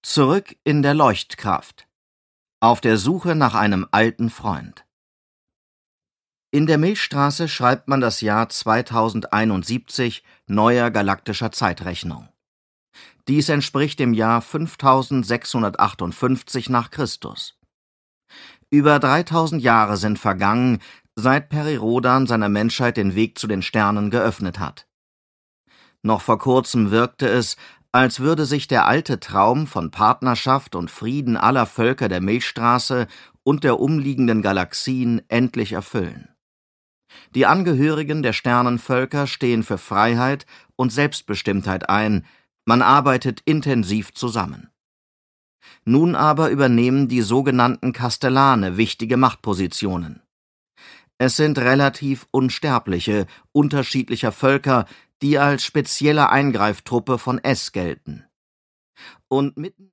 Zurück in der Leuchtkraft. Auf der Suche nach einem alten Freund. In der Milchstraße schreibt man das Jahr 2071 neuer galaktischer Zeitrechnung. Dies entspricht dem Jahr 5658 nach Christus. Über 3000 Jahre sind vergangen, seit Peri Rhodan seiner Menschheit den Weg zu den Sternen geöffnet hat. Noch vor kurzem wirkte es, als würde sich der alte Traum von Partnerschaft und Frieden aller Völker der Milchstraße und der umliegenden Galaxien endlich erfüllen. Die Angehörigen der Sternenvölker stehen für Freiheit und Selbstbestimmtheit ein, man arbeitet intensiv zusammen. Nun aber übernehmen die sogenannten Kastellane wichtige Machtpositionen. Es sind relativ Unsterbliche unterschiedlicher Völker, die als spezielle Eingreiftruppe von S gelten. Und mitten